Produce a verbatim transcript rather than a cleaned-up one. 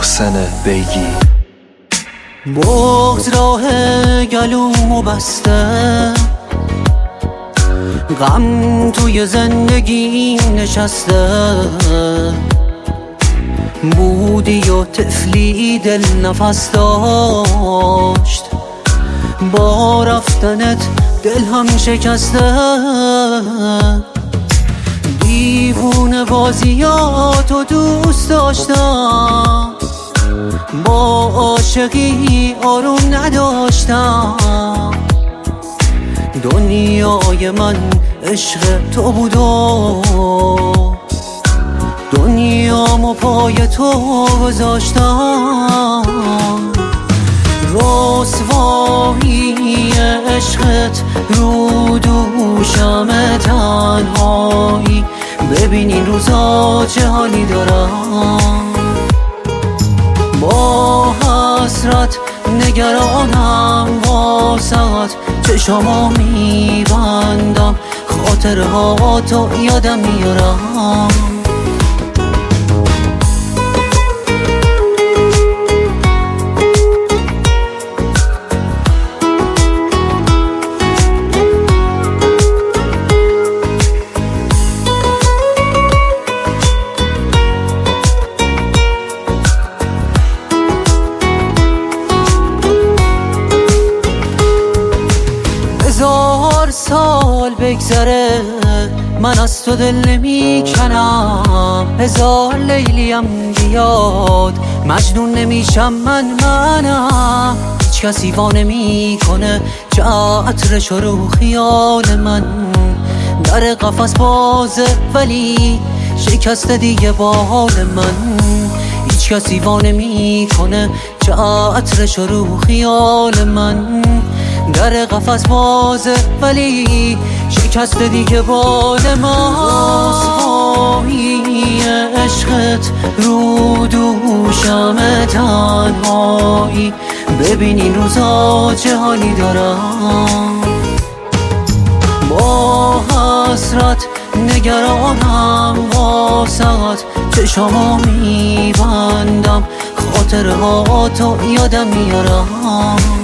محسن بیگی. بغض راه گلومو بسته، غم توی زندگی نشسته، بودی و طفلی دل نفس داشت، با رفتنت دل هم شکسته. دیوونه بازیاتو دوست داشتم، با عاشقی آروم نداشتم. دنیای من عشق تو بود و دنیامو پای تو گذاشتم. رسوایی عشقت رو دوشم تنهایی، ببین این روزا چه حالی دارم. با حسرت نگرانم واسهت، چشامو میبندم، خاطرها تو یادم میارم. هزار سال بگذره من از تو دل نمی کنم، هزار لیلیم بیاد مجنون نمیشم من منم. هیچ کسی وا نمی کنه چه عطرش رو خیال من، در قفس بازه ولی شکست دیگه بال من. هیچ کسی وا نمی کنه چه عطرش رو خیال من، در قفس بازه ولی شکست دیگه بال من. رسوایی عشقت رو دوشم تنهایی، ببین این روزا چه حالی دارم. با حسرت نگرانم واسهت، چشامو میبندم، خاطرها تو یادم میارم.